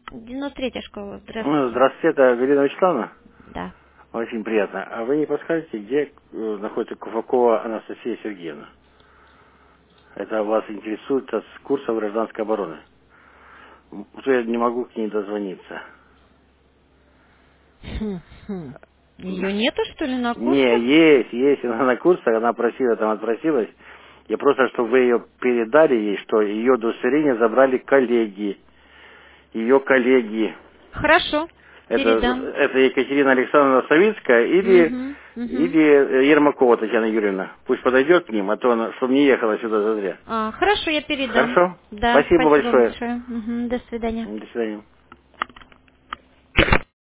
93-я школа. Ну, Здравствуйте. здравствуйте, это Галина Вячеславовна. Да. Очень приятно. А вы не подскажете, где находится Куфакова Анастасия Сергеевна? Это вас интересует с курса гражданской обороны. Вот я не могу к ней дозвониться. Ее нету, что ли, на Не, курсах? есть, она на курсах, она просила, там отпросилась. Я просто, чтобы вы ее передали ей, что ее удостоверение забрали коллеги, ее коллеги. Хорошо. Передам. Это Екатерина Александровна Савицкая Угу. Угу. или Ермакова Татьяна Юрьевна. Пусть подойдет к ним, а то она, чтобы не ехала сюда зазря. Хорошо, я передам. Хорошо? Да, Спасибо спасибо большое. большое. Угу. До свидания. До свидания.